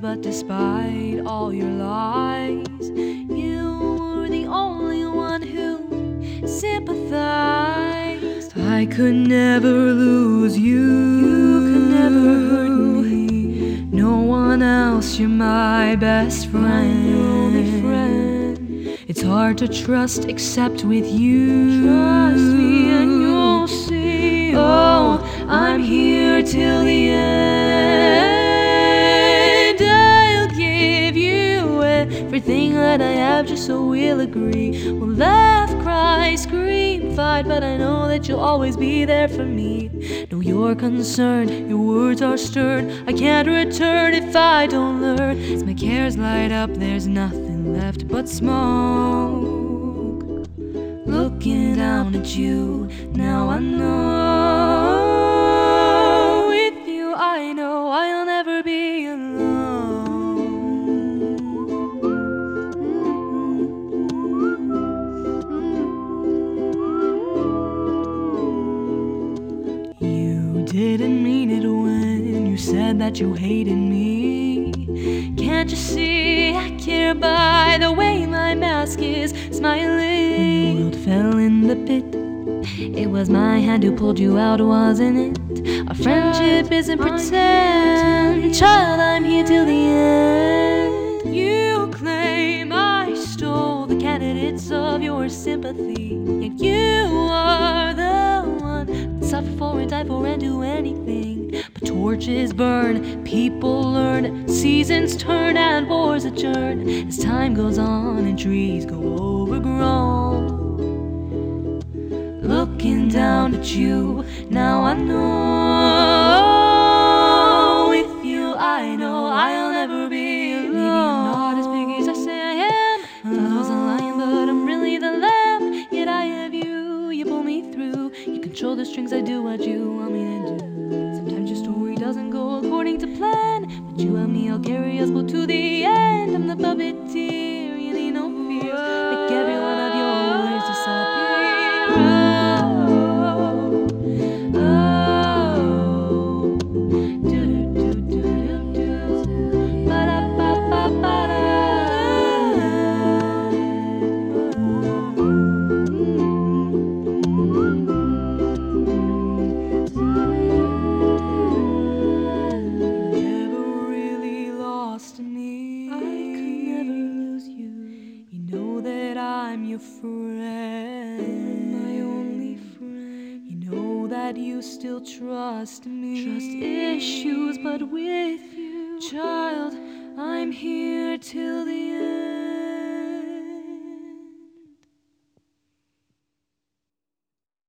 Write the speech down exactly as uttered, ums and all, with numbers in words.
but despite all your lies, you were the only one who sympathized. I could never lose you, you could never hurt me. No one else, you're my best friend, your only friend. It's hard to trust except with you. Trust me and you'll see. Oh, I'm here till the end. I'll give you everything that I have just so we'll agree. We'll laugh, cry, scream, fight, but I know that you'll always be there for me. No, you're concerned, your words are stern. I can't return if I don't learn. As my cares light up, there's nothing left but smoke. Looking down at you, now I know. With you I know I'll never be alone. You didn't mean it when you said that you hated me. Can't you see I care by the way my mask is smiling? When the world fell in the pit, it was my hand who pulled you out, wasn't it? Our friendship isn't pretend. Child, I'm here till the end. You claim I stole the candidates of your sympathy, yet you are the one that suffer for and die for and do anything. But torches burn, people learn, seasons turn and wars adjourn. As time goes on and trees go overgrown. Looking down at you, now I know. With you I know I'll never be alone. Maybe I'm not as big as I say I am. Thought I was a lion, but I'm really the lamb. Yet I have you, you pull me through. You control the strings, I do what you want me to do. Sometimes your story doesn't go according to plan, but you and me, I'll carry us both to the end. I'm the puppeteer, you need no fears. Make every one of your words disappear. I'm your friend, my only friend. You know that you still trust me. Trust issues, but with you, child, I'm here till the end.